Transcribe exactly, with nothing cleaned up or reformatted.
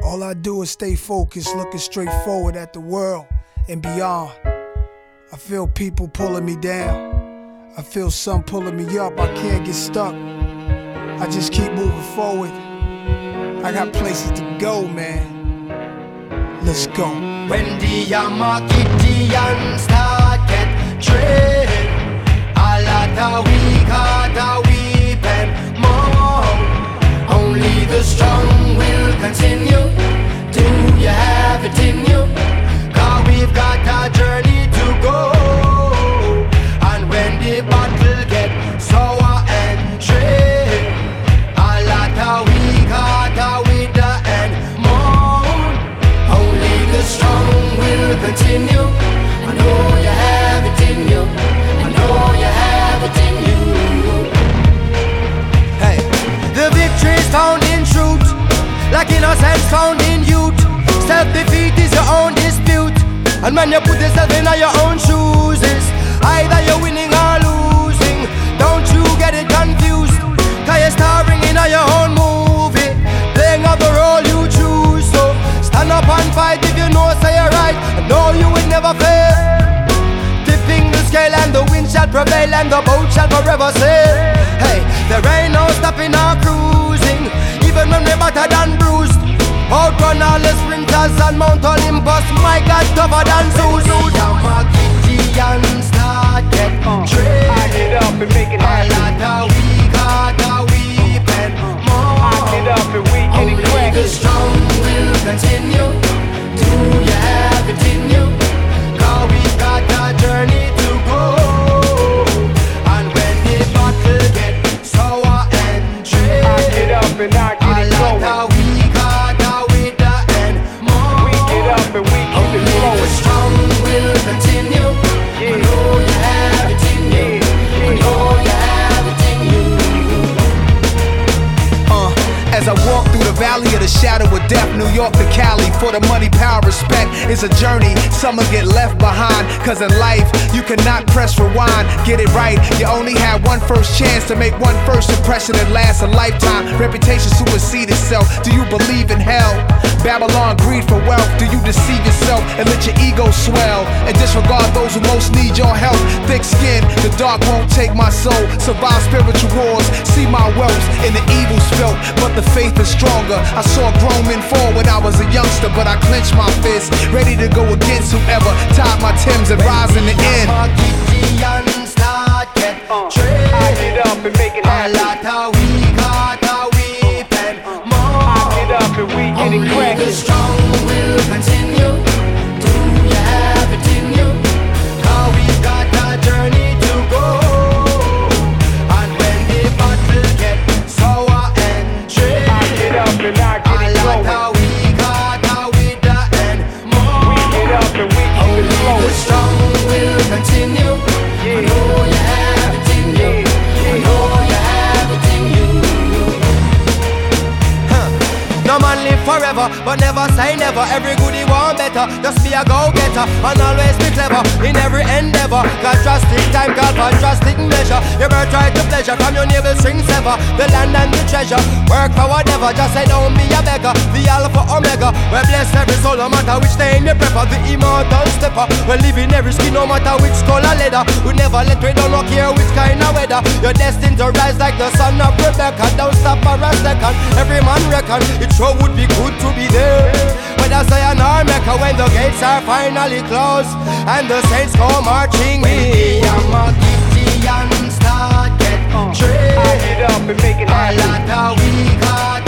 All I do is stay focused, looking straight forward at the world and beyond. I feel people pulling me down. I feel some pulling me up. I can't get stuck. I just keep moving forward. I got places to go, man. Let's go. When the Yamakidian start get trained, a lot of weak heart are weeping more. Only the strong will continue. Do you have it in you? Cause we've got a journey to go. And when the battle get sour and trained, a lot of weak heart are with the end moan. Only the strong will continue. I know you have it in you. I know you have it in you. Hey, the victory is found in truth, like innocence found in youth. Self-defeat is your own dispute, and when you put yourself in your own shoes, it's either you're winning or losing. Don't you get it confused, cause you're starring in your own movie, playing out the role you choose. So stand up and fight if you know say you're right, and know you will never fail. Tipping the scale and the wind shall prevail, and the boat shall forever sail. Hey, there ain't no stopping or cruising, even when we're battered and bruised. Outrun all the sprinters and Mount Olympus, my God, tougher than Zeus. Yamakidian start get trained. I get up and make it happen. A lot of weak heart are weeping more. I get up and we get it Only cracking. the strong will continue. Do you have it in you? Cause we've got a journey to go. And when the battle get sour and trained, I get up and I get it a lot going. of weak heart are with the end more. We get up and we keep Only it the flowing. strong will continue. I know you have it in you. I know you have it in you. Uh, as I walk through the valley of the shadow of death, New York to Cali, for the money, power, respect is a journey. Some'll get left behind, cause in life you cannot press rewind. Get it right, you only have one first chance to make one first impression that lasts a lifetime. Reputation supersedes itself. Do you believe in hell? Babylon, greed for wealth. Do you deceive yourself and let your ego swell and disregard those who most need your help? Thick skin, the dark won't take my soul. Survive spiritual wars, see my wealth in the evil's felt, but the faith is stronger. I saw grown men fall when I was a youngster, but I clenched my fist, ready to go against whoever tied my Timbs and rise in the end. Yamakidian start get trained. I get up and make it A happen. lot of weak heart are weeping more. I get up and we get Only it the cracking. strong will continue. Do you have it in you? Cause we've got a journey to go. And when the battle get sour and trained, I get up and I get a it lot going. of weak heart are with the end more. We get up and we keep Only it the flowing. strong will continue. I know you have it in you. I know you have it in you. No man live forever, but never say never. Every goodie want better, just be a go-getter and always be clever in every endeavor. Got drastic time, call for drastic measure. You better try to pleasure from your navel string sever. The land and the treasure, work for whatever. Just say don't be a beggar, the alpha omega. We bless every soul, no matter which name you prefer. The immortal stepper, we live in every skin, no matter which skull or leather. We never let we don't care which kind of weather. You're destined to rise like the son of Rebecca. Don't stop for a second, every man reckon it sure would be good to be there. Whether Zion or Mecca, when the gates are finally closed and the saints go marching in. Yamakidian start get trained. I get up and make it A happen. lot of weak heart